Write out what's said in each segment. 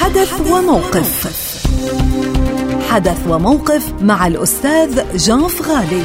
حدث وموقف. حدث وموقف مع الأستاذ جان فغالي.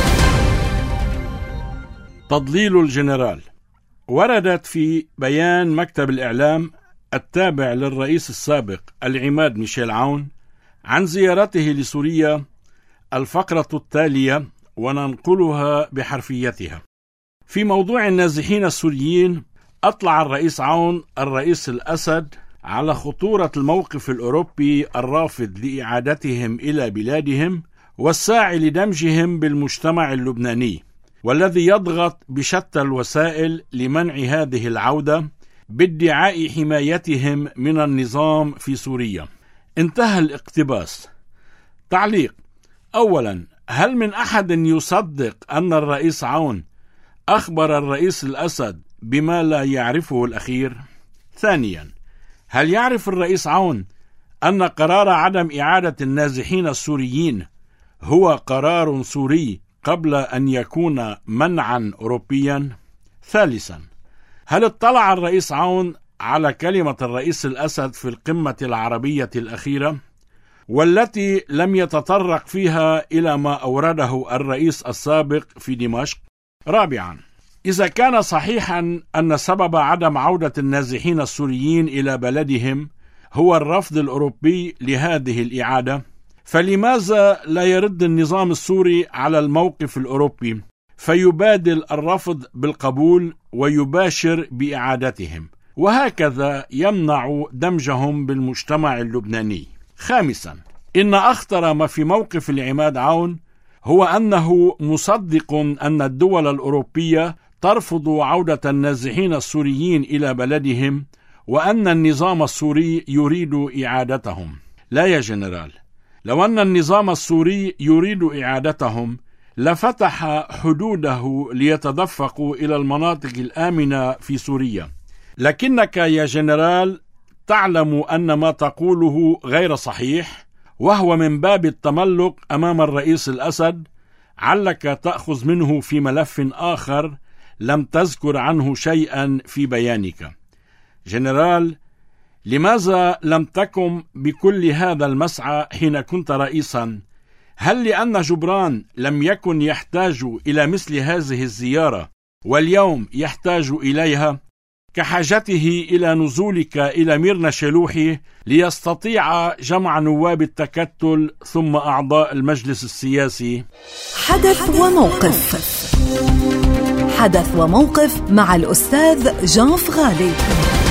تضليل الجنرال. وردت في بيان مكتب الإعلام التابع للرئيس السابق العماد ميشيل عون عن زيارته لسوريا الفقرة التالية، وننقلها بحرفيتها. في موضوع النازحين السوريين، أطلع الرئيس عون الرئيس الأسد على خطورة الموقف الأوروبي الرافض لإعادتهم إلى بلادهم والساعي لدمجهم بالمجتمع اللبناني، والذي يضغط بشتى الوسائل لمنع هذه العودة بادعاء حمايتهم من النظام في سوريا. انتهى الاقتباس. تعليق: أولا، هل من أحد يصدق أن الرئيس عون أخبر الرئيس الأسد بما لا يعرفه الأخير؟ ثانيا، هل يعرف الرئيس عون أن قرار عدم إعادة النازحين السوريين هو قرار سوري قبل أن يكون منعا أوروبيا؟ ثالثا، هل اطلع الرئيس عون على كلمة الرئيس الأسد في القمة العربية الأخيرة، والتي لم يتطرق فيها إلى ما أورده الرئيس السابق في دمشق؟ رابعا، إذا كان صحيحا أن سبب عدم عودة النازحين السوريين إلى بلدهم هو الرفض الأوروبي لهذه الإعادة، فلماذا لا يرد النظام السوري على الموقف الأوروبي فيبادل الرفض بالقبول ويباشر بإعادتهم، وهكذا يمنع دمجهم بالمجتمع اللبناني؟ خامسا، إن أخطر ما في موقف العماد عون هو أنه مصدق أن الدول الأوروبية ترفض عودة النازحين السوريين إلى بلدهم، وأن النظام السوري يريد إعادتهم. لا يا جنرال، لو أن النظام السوري يريد إعادتهم لفتح حدوده ليتدفقوا إلى المناطق الآمنة في سوريا، لكنك يا جنرال تعلم أن ما تقوله غير صحيح، وهو من باب التملق أمام الرئيس الأسد، علك تأخذ منه في ملف آخر لم تذكر عنه شيئا في بيانك. جنرال، لماذا لم تقم بكل هذا المسعى حين كنت رئيسا؟ هل لأن جبران لم يكن يحتاج إلى مثل هذه الزيارة واليوم يحتاج إليها، كحاجته إلى نزولك إلى ميرنا شلوحي ليستطيع جمع نواب التكتل ثم أعضاء المجلس السياسي؟ حدث وموقف. حدث وموقف مع الأستاذ جان فغالي.